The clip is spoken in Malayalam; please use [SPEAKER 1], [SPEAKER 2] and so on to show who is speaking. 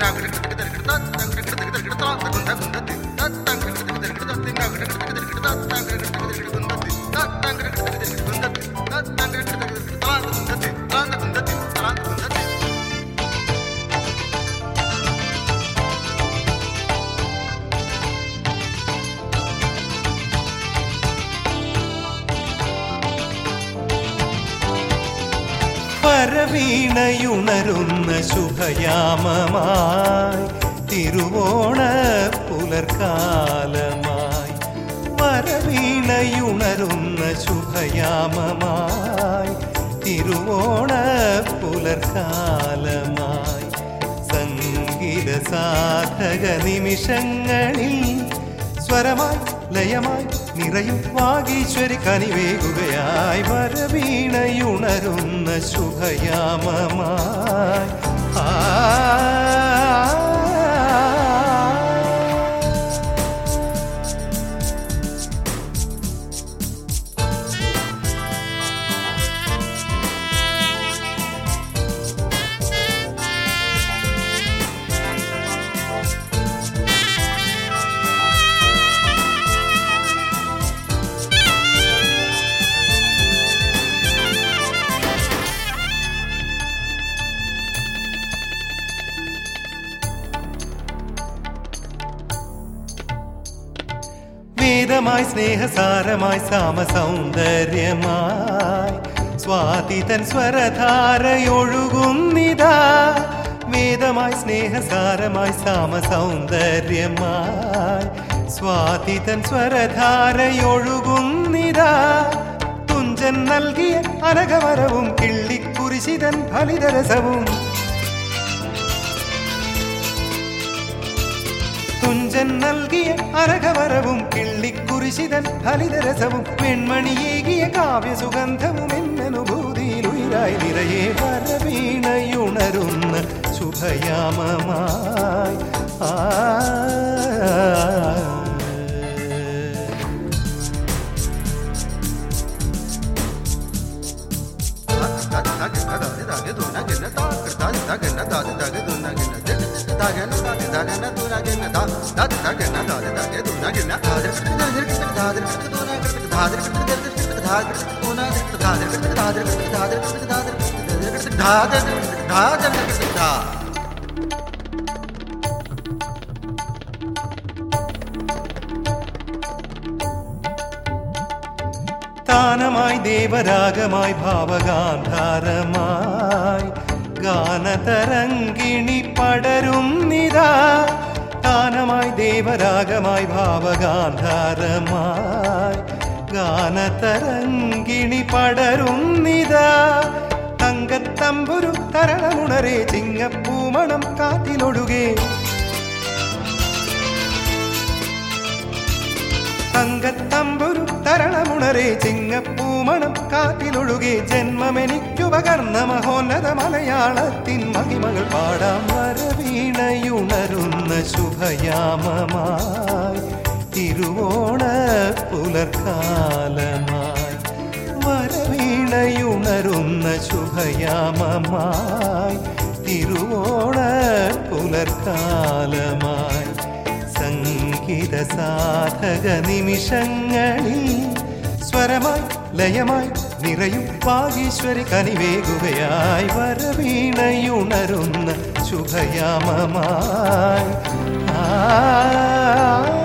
[SPEAKER 1] വരവീണയുണരുന്ന ശുഭയാമമായി തിരുവോണ പുലർക്കാലമായി വരവീണയുണരുന്ന ശുഭയാമമായി തിരുവോണ പുലർക്കാലമായി സംഗീത സാധക നിമിഷങ്ങളിൽ സ്വരമായി ലയമായി നിറയും വാഗീശ്വരി കനിവേകുകയായി വരവീണയുണരുന്ന ശുഭയാമമായി വേദമായി സ്നേഹസാരമായി സാമസൗന്ദര്യമായി സ്വാതിതൻ സ്വരധാരയൊഴുകുന്നിതാ വേദമായി സ്നേഹസാരമായി സാമസൗന്ദര്യമായി സ്വാതിതൻ സ്വരധാരയൊഴുകുന്നിതാ തുഞ്ചൻ നൽകിയ അനഘവരവും കിള്ളിക്കുരിശിതൻ ഫലിതരസവും തുഞ്ചൻ നൽകിയ അരകവരവും കിള്ളിക്കുരിശിതൻ ഫലിതരസവും വെൺമണിയേകിയ കാവ്യസുഗന്ധവും എന്നനുഭൂതിയിൽ ഉയരായി നിറയെ വരവീണയുണരുന്ന ശുഭയാമമായി താനമായി ദേവരാഗമായി ഭാവഗാന്ധാരമായി ഗാനതരംഗിണി പടരുന്നിതാ താനമായി ദേവരാഗമായി ഭാവഗാന്ധാരമായി ഗാനതരംഗിണി പടരുന്നിതാ തങ്കത്തമ്പുരു തരണമുണരേ ചിങ്ങപ്പൂമണം കാറ്റിലൊഴുകേ തങ്കത്തമ്പുരു തരണമുണരേ ചിങ്ങപ്പൂമണം കാറ്റിലൊഴുകേ ജന്മമെനിക്കുപകർന്ന മഹോന്നത മലയാളത്തിൻ മഹിമകൾ പാടാം വരവീണയുണരുന്ന ശുഭയാമമായി തിരുവോണ പുലർക്കാലമായി വരവീണയുണരുന്ന ശുഭയാമമായി തിരുവോണ പുലർക്കാലമായി സംഗീത സാധക നിമിഷങ്ങളിൽ സ്വരമായി ലയമായി നിറയും വാഗീശ്വരി കനിവേകുകയായി വരവീണയുണരുന്ന ശുഭയാമമായി